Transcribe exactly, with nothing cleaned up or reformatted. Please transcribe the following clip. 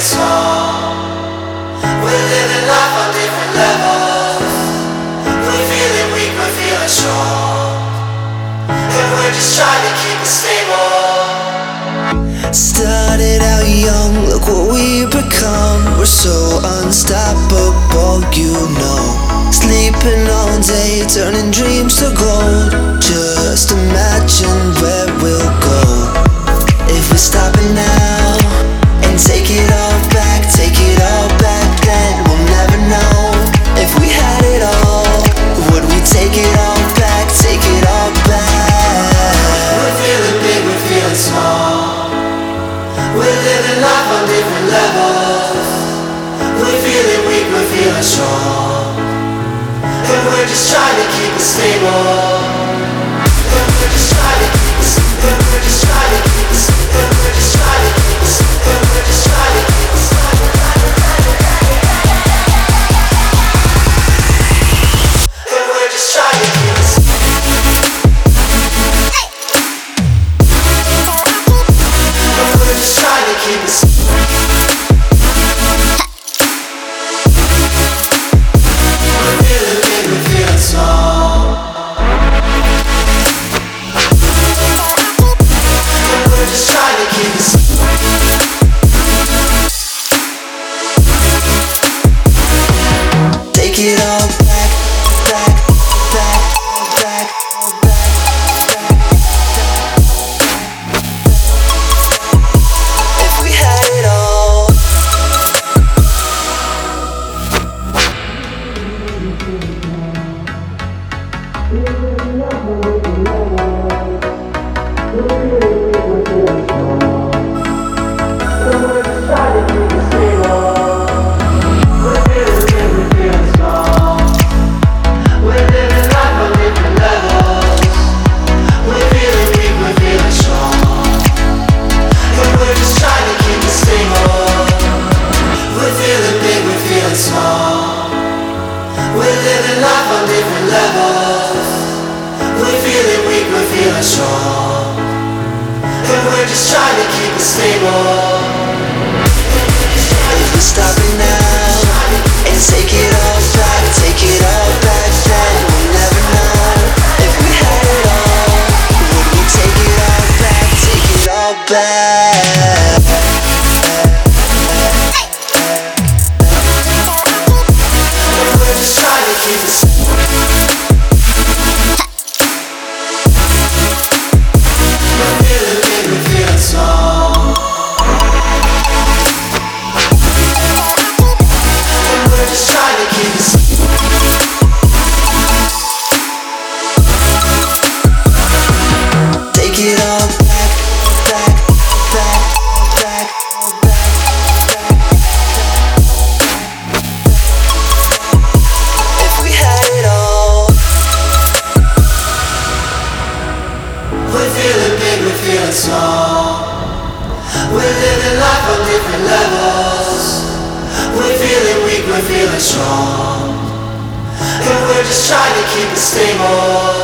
small. We're living life on different levels. We're feeling weak, we're feeling strong, and we're just trying to keep it stable. Started out young, look what we've become. We're so unstoppable, you know. Sleeping all day, turning dreams to gold. Just imagine where we'll go if we stop it now and take it all back, take it all back. Then we'll never know if we had it all. Would we take it all back, take it all back? We're feeling big, we're feeling small. We're living life on different levels. We're feeling weak, we're feeling strong, and we're just trying to keep it stable. And we're just trying to keep it, and we're just trying to keep it, and we're just trying to keep it, and we're just trying to keep it. And we're just trying to keep it. And we're just trying to keep it. We're feeling big, we're feeling small. And we're just trying to keep it. Take it all back, back, back, back, back. If we had it all. We're living life on different levels. We're feeling weak, we're feeling strong, and we're just trying to keep it stable. If we stop it now and take it all back, take it all back, then we'll never know if we had it all. Would we take it all back, take it all back? And we're just trying to keep it. We're feeling big, we're feeling small, and we're just trying to keep it. Take it all back, back, back, back, back. If we had it all. We're feeling big, we're feeling small. We're living life on different levels. We're feeling weak, we're feeling strong, and we're just trying to keep it stable.